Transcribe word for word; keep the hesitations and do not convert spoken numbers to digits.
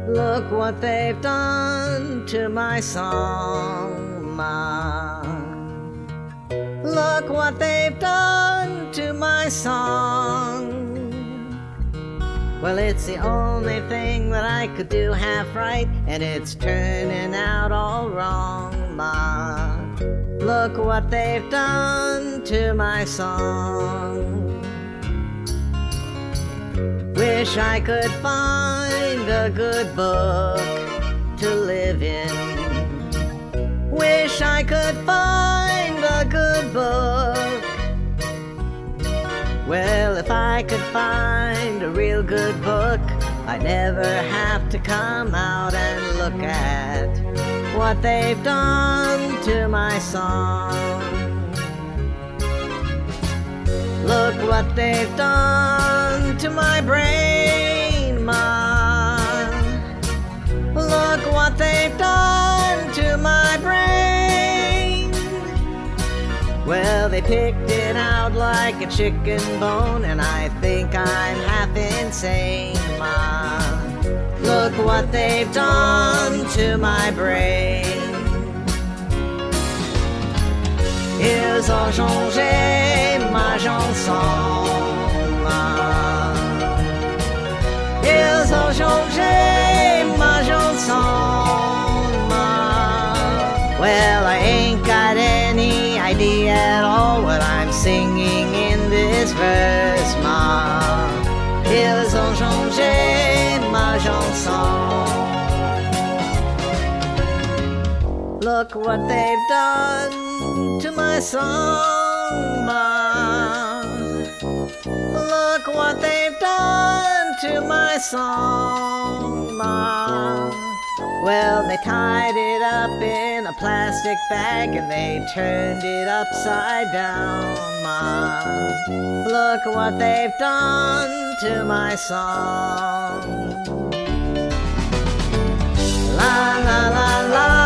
Look what they've done to my song, Ma. Look what they've done to my song. Well, it's the only thing that I could do half right, and it's turning out all wrong, Ma. Look what they've done to my song. Wish I could find a good book to live in. Wish I could find a good book. Well, if I could find a real good book, I'd never have to come out and look at what they've done to my song. Look what they've done to my brain, Ma. Look what they've done to my brain. Well, they picked it out like a chicken bone, and I think I'm half insane, Ma. Look what they've done to my brain. Ils ont changé ma chanson, Ma. Ils ont changé ma chanson, Ma. Well, I ain't got any idea at all what I'm singing in this verse, Ma. Ils ont changé ma chanson. Look what they've done to my song, Ma. Look what they've done to my song, Ma. Well, they tied it up in a plastic bag and they turned it upside down, Ma. Look what they've done to my song. La la la la.